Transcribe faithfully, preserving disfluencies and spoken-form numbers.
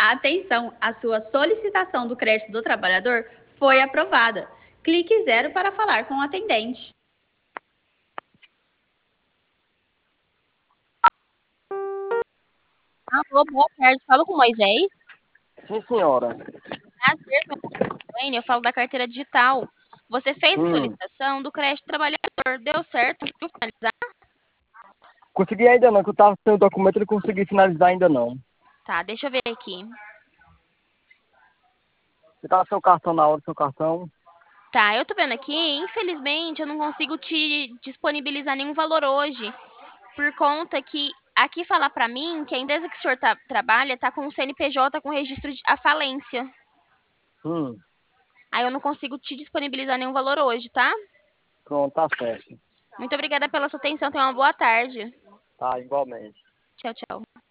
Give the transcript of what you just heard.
Atenção, a sua solicitação do crédito do trabalhador foi aprovada. Clique zero para falar com o atendente. Alô, boa tarde. Falo com o Moisés. Sim, senhora. Prazer, meu nome é Elaine, eu falo da carteira digital. Você fez a Hum. solicitação do crédito trabalhador. Deu certo? Conseguiu finalizar? Consegui ainda não, que eu tava sem o documento e não consegui finalizar ainda não. Tá, deixa eu ver aqui. Você tava sem o cartão na hora do seu cartão? Tá, eu tô vendo aqui, infelizmente eu não consigo te disponibilizar nenhum valor hoje, por conta que aqui fala pra mim que a empresa que o senhor tá- trabalha tá com o C N P J com registro de a falência. Hum. Aí eu não consigo te disponibilizar nenhum valor hoje, tá? Pronto, tá certo. Muito obrigada pela sua atenção, tenha uma boa tarde. Tá, igualmente. Tchau, tchau.